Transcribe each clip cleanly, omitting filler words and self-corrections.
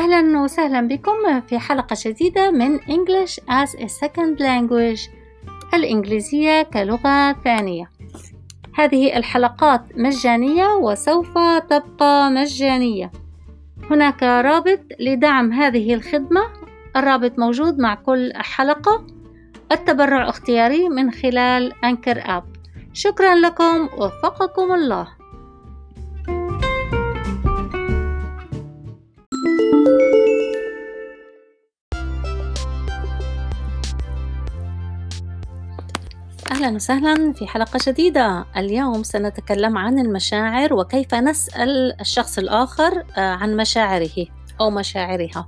أهلا وسهلا بكم في حلقة جديدة من English as a Second Language، الإنجليزية كلغة ثانية. هذه الحلقات مجانية وسوف تبقى مجانية. هناك رابط لدعم هذه الخدمة، الرابط موجود مع كل حلقة. التبرع اختياري من خلال أنكر آب. شكرا لكم، وفقكم الله. أهلا وسهلا في حلقة جديدة. اليوم سنتكلم عن المشاعر وكيف نسأل الشخص الآخر عن مشاعره أو مشاعرها.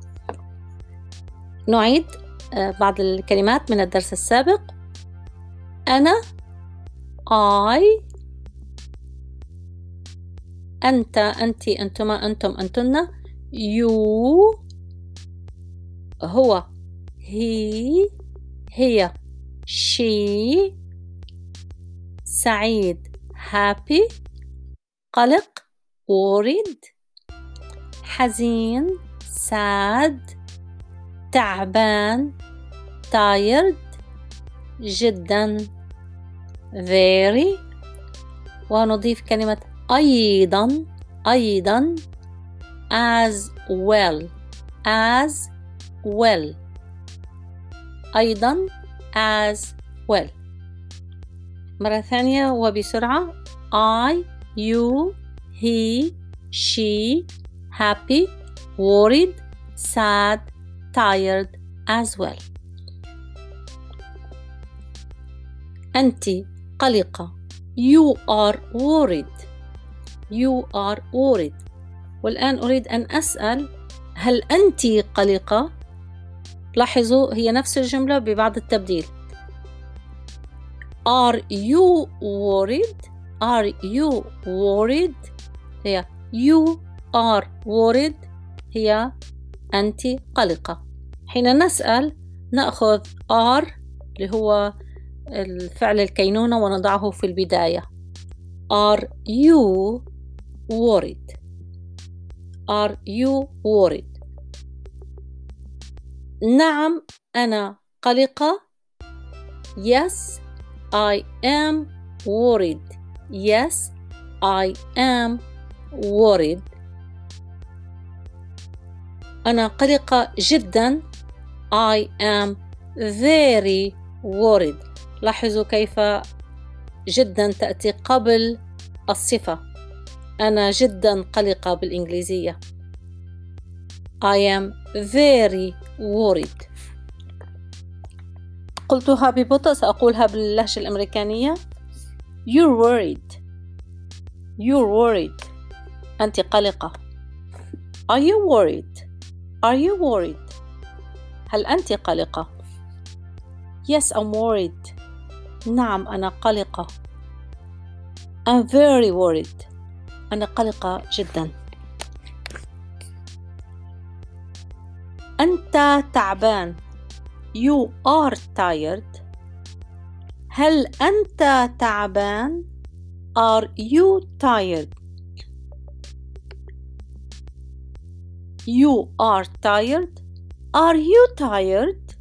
نعيد بعض الكلمات من الدرس السابق. أنا، I، أنت، أنتِ، أنتما، أنتم، أنتن، you، هو، he، هي، she، سعيد happy، قلق worried، حزين sad، تعبان tired، جدا very، ونضيف كلمة أيضا as well أيضا as well. مرة ثانية وبسرعة. I، you، he، she، happy، worried، sad، tired as well. أنت قلقة. You are worried. والآن أريد أن أسأل، هل أنت قلقة؟ لاحظوا هي نفس الجملة ببعض التبديل. Are you worried؟ هي you are worried، هي أنت قلقة. حين نسأل نأخذ are اللي هو الفعل الكينونة ونضعه في البداية. Are you worried؟ نعم أنا قلقة. Yes I am worried. أنا قلقة جدا. I am very worried. لاحظوا كيف جدا تأتي قبل الصفة. أنا جدا قلقة بالإنجليزية. I am very worried. قلتها ببطء، سأقولها باللهجة الأمريكانية. You're worried. أنت قلقة. Are you worried؟ هل أنت قلقة؟ Yes I'm worried. نعم أنا قلقة. I'm very worried. أنا قلقة جدا. أنت تعبان. You are tired. هل أنت تعبان؟ Are you tired؟ You are tired. Are you tired؟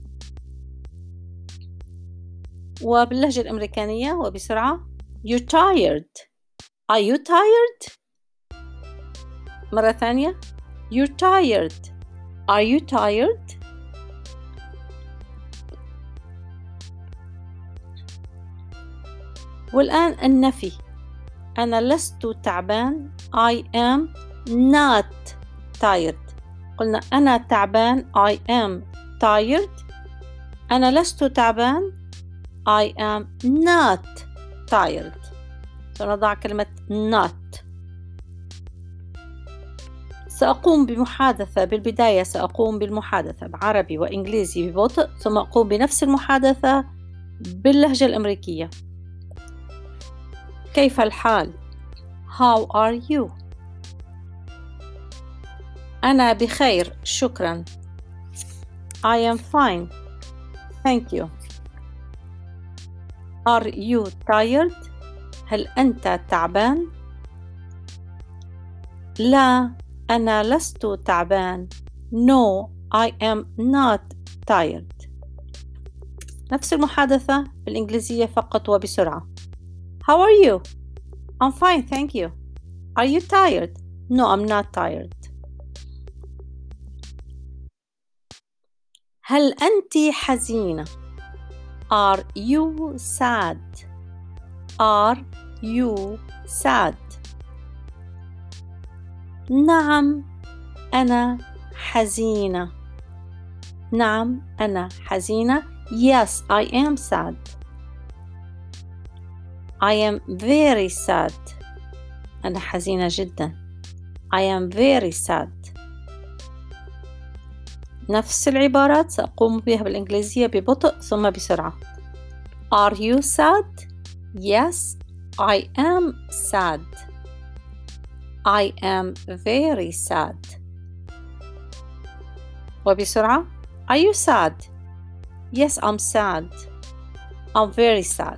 وباللهجة الأمريكانية وبسرعة. You're tired. Are you tired؟ مرة ثانية. You're tired. Are you tired؟ والآن النفي. أنا لست تعبان. I am not tired. قلنا أنا تعبان. I am tired. أنا لست تعبان. I am not tired. سنضع كلمة not. سأقوم بمحادثة. بالبداية سأقوم بالمحادثة بعربي وإنجليزي ببطء، ثم أقوم بنفس المحادثة باللهجة الأمريكية. كيف الحال؟ How are you؟ أنا بخير شكرا. I am fine thank you. Are you tired؟ هل أنت تعبان؟ لا أنا لست تعبان. No, I am not tired. نفس المحادثة بالإنجليزية فقط وبسرعة. How are you? I'm fine, thank you. Are you tired? No, I'm not tired. هل أنت حزينة؟ Are you sad? Are you sad? نعم أنا حزينة. نعم أنا حزينة. Yes, I am sad. I am very sad. أنا حزينة جدا. I am very sad. نفس العبارات سأقوم بها بالإنجليزية ببطء ثم بسرعة. Are you sad? Yes, I am sad. I am very sad. وبسرعة. Are you sad? Yes, I'm sad. I'm very sad.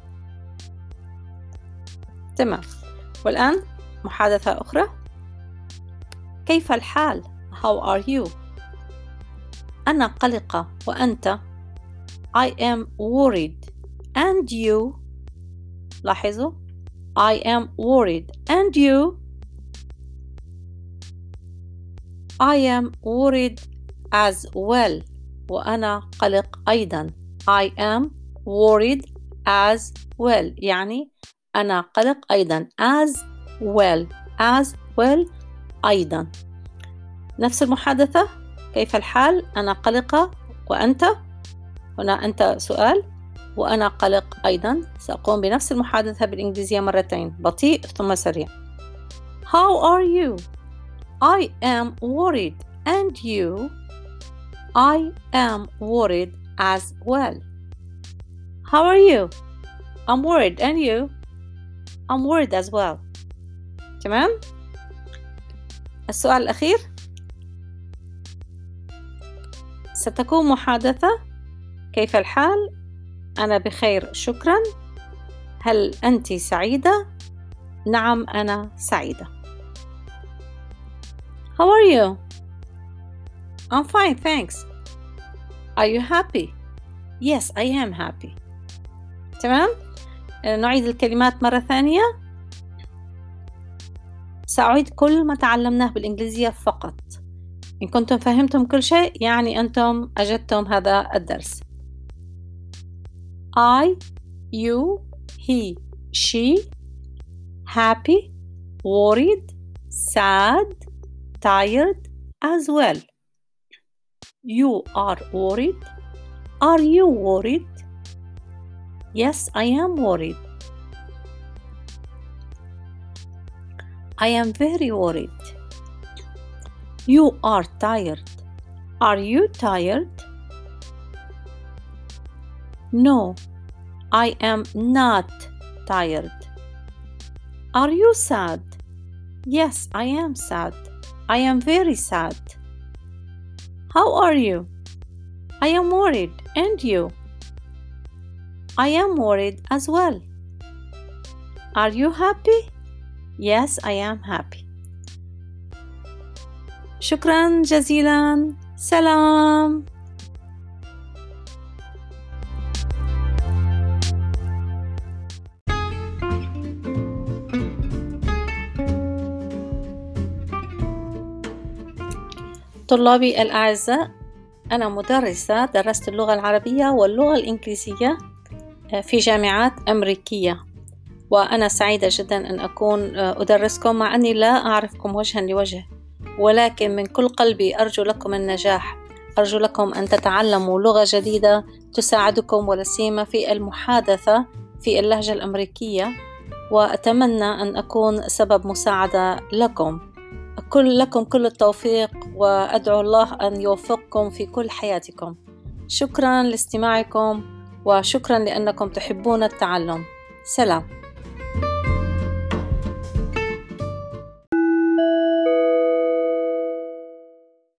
تمام. والآن محادثة أخرى. كيف الحال؟ How are you? أنا قلقة وأنت؟ I am worried. And you? لاحظوا. I am worried. And you? I am worried as well. وأنا قلق أيضا. I am worried as well. يعني أنا قلق أيضا. As well. As well أيضا. نفس المحادثة. كيف الحال؟ أنا قلقة وأنت؟ هنا أنت سؤال وأنا قلق أيضا. سأقوم بنفس المحادثة بالإنجليزية مرتين، بطيء ثم سريع. How are you? I am worried. And you? I am worried as well. How are you? I'm worried. And you? I'm worried as well. تمام؟ السؤال الأخير. ستكون محادثة. كيف الحال؟ أنا بخير شكرا. هل أنت سعيدة؟ نعم أنا سعيدة. How are you? I'm fine, thanks. Are you happy? Yes, I am happy. تمام؟ نعيد الكلمات مرة ثانية. سأعيد كل ما تعلمناه بالإنجليزية فقط. إن كنتم فهمتم كل شيء يعني أنتم أجدتم هذا الدرس. I, you, he, she, happy, worried, sad, tired as well. You are worried. Are you worried? Yes, I am worried. I am very worried. You are tired. Are you tired? No, I am not tired. Are you sad? Yes, I am sad. I am very sad. How are you? I am worried. And you? I am worried as well. Are you happy? Yes, I am happy. شكرا جزيلا. سلام. طلابي الأعزاء، أنا مدرسة درست اللغة العربية واللغة الإنجليزية في جامعات أمريكية، وأنا سعيدة جدا أن أكون أدرسكم مع أني لا أعرفكم وجها لوجه، ولكن من كل قلبي أرجو لكم النجاح. أرجو لكم أن تتعلموا لغة جديدة تساعدكم ولا سيما في المحادثة في اللهجة الأمريكية، وأتمنى أن أكون سبب مساعدة لكم. لكم كل التوفيق، وأدعو الله أن يوفقكم في كل حياتكم. شكرا لاستماعكم، وشكرا لأنكم تحبون التعلم. سلام.